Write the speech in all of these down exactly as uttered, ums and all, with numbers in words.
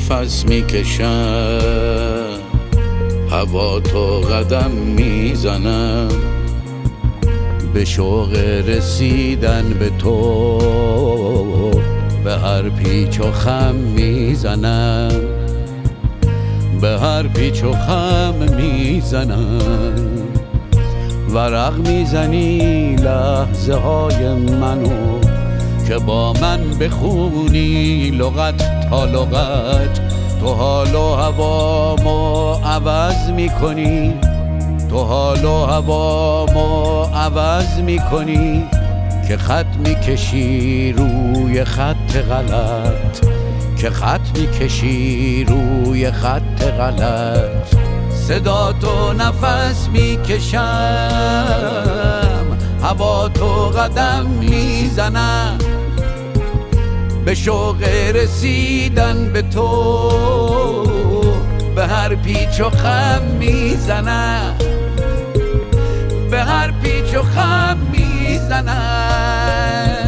نفس میکشم، هوا تو قدم میزنم، به شوق رسیدن به تو به هر پیچ و خم میزنم، به هر پیچ و خم میزنم. ورق میزنی لحظه های منو که با من بخونی لغت تا لغت. تو حال و هوامو عوض میکنی، تو حال و هوامو عوض میکنی که خط میکشی روی خط غلط، که خط میکشی روی خط غلط. صدا تو نفس میکشم، هوا تو قدم میزنم، به شوق رسیدن به تو به هر پیچ و خم میزنم، به هر پیچ و خم میزنم.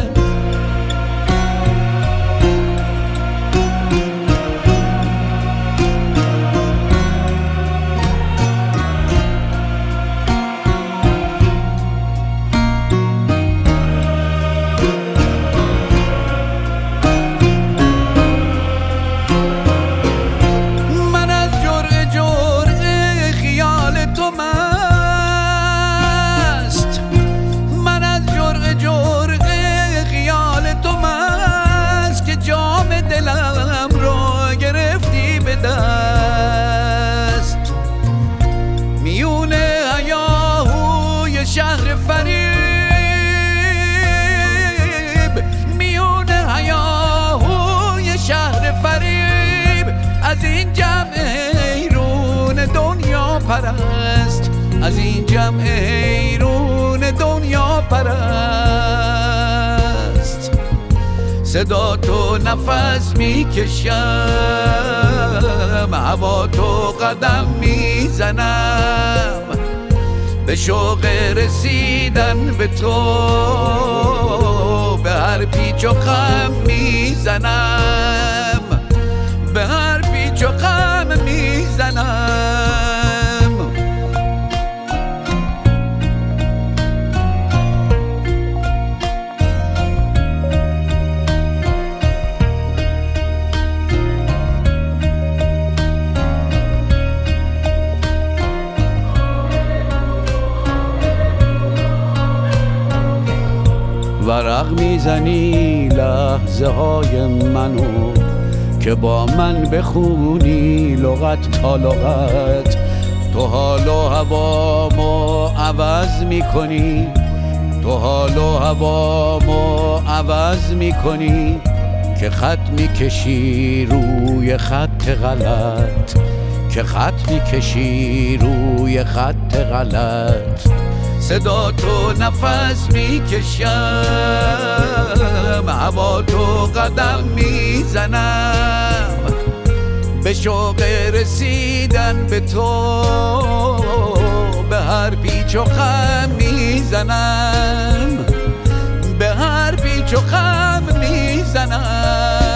شهر فریب، میونه هیاهوی شهر فریب، از این جمع حیرون دنیا پرست، از این جمع حیرون دنیا پرست. صدا تو نفس میکشم، هوا تو قدم میزنم، به شوق رسیدن به تو به هر پیچ و خم میزنم، به هر پیچ و خم میزنم. ورق میزنی لحظه های منو که با من بخونی لغت تا لغت. تو حال و هوامو عوض میکنی، تو حال و هوامو عوض میکنی که خط میکشی روی خط غلط، که خط میکشی روی خط غلط. صدا تو نفس میکشم، هوا تو قدم میزنم، به شوق رسیدن به تو به هر پیچ و خم میزنم، به هر پیچ و خم میزنم.